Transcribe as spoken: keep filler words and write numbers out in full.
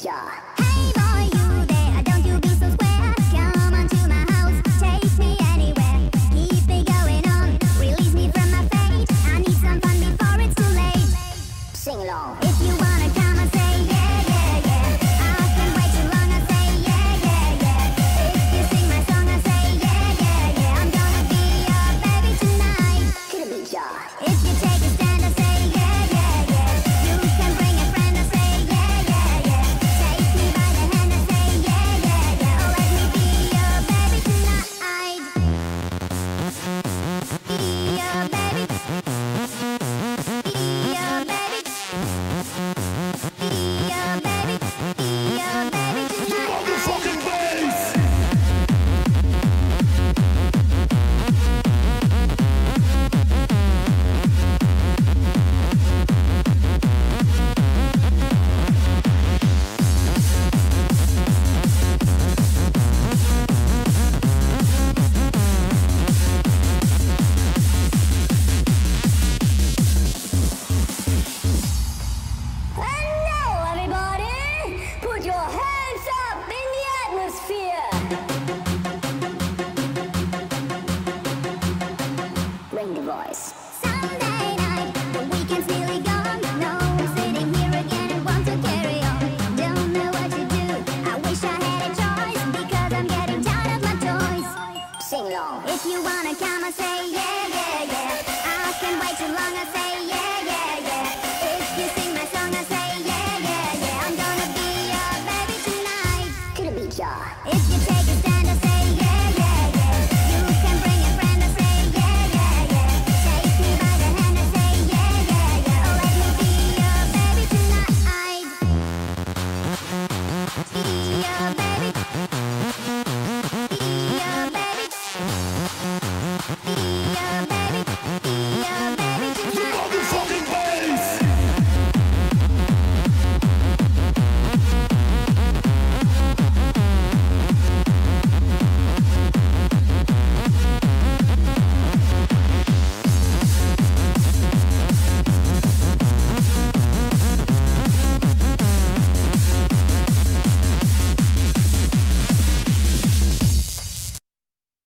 ya. Hey boy, you there, don't you be so square. Come on to my house, take me anywhere. Keep it going on, release me from my fate. I need some fun before it's too late. Sing along. If you wanna come and say yeah, yeah, yeah. I can't wait too long, I say yeah, yeah, yeah. If you sing my song, I say yeah, yeah, yeah. I'm gonna be your baby tonight. Could be ya. If you take a stand, I say yeah, yeah, yeah. You can bring a friend, I say yeah, yeah, yeah. Take me by the hand, I say yeah, yeah, yeah. Oh, let me be your baby tonight. Be your baby. Be your baby. Be your baby. Be your baby tonight. Fucking bass! And now, everybody, put your hands up in the atmosphere. Bring the voice. Sunday night, the weekend's nearly gone. No, I'm sitting here again and want to carry on. Don't know what to do. I wish I had a choice because I'm getting tired of my toys. Sing along. If you wanna come and say